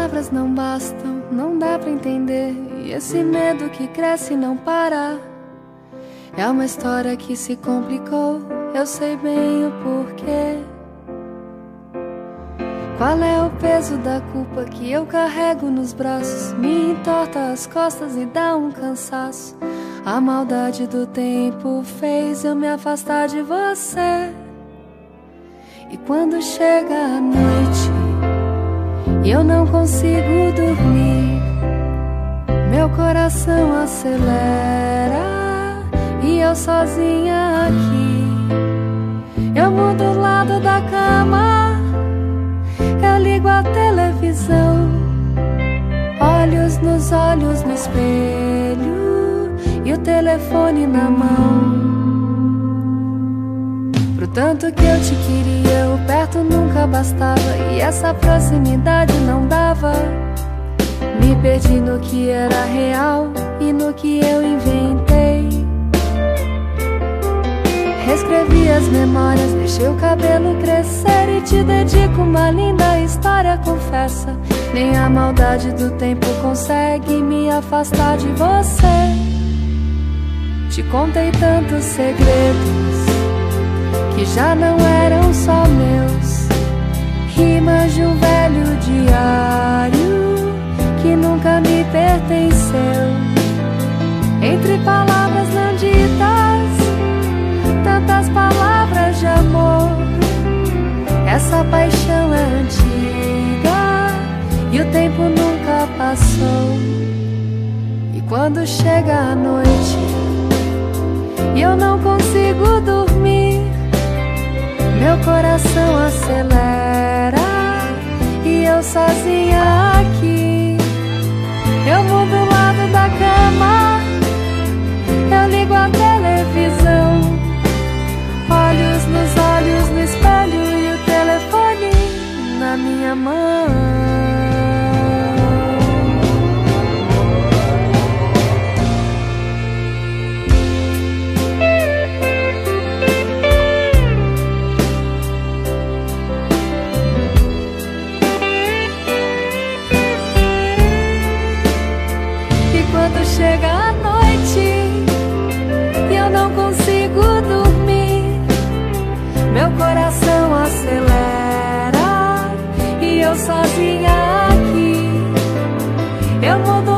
palavras não bastam, não dá pra entender. E esse medo que cresce e não para. É uma história que se complicou, eu sei bem o porquê. Qual é o peso da culpa que eu carrego nos braços? Me entorta as costas e dá um cansaço. A maldade do tempo fez eu me afastar de você. E quando chega a noite e eu não consigo dormir, meu coração acelera e eu sozinha aqui. Eu mudo o lado da cama, eu ligo a televisão, olhos nos olhos no espelho e o telefone na mão. Pro tanto que eu te queria, o perto nunca bastava, e essa proximidade não dava. Me perdi no que era real e no que eu inventei. Reescrevi as memórias, deixei o cabelo crescer e te dedico uma linda história, confessa. Nem a maldade do tempo consegue me afastar de você. Te contei tantos segredos que já não eram só meus, rimas de um velho diário que nunca me pertenceu. Entre palavras não ditas, tantas palavras de amor. Essa paixão é antiga e o tempo nunca passou. E quando chega a noite e eu não consigo dormir, meu coração acelera e eu sozinha aqui. Eu mudo o lado da cama, eu ligo a televisão, olhos nos olhos no espelho e o telefone na minha mão. Chega a noite e eu não consigo dormir, meu coração acelera e eu sozinha aqui. Eu mudo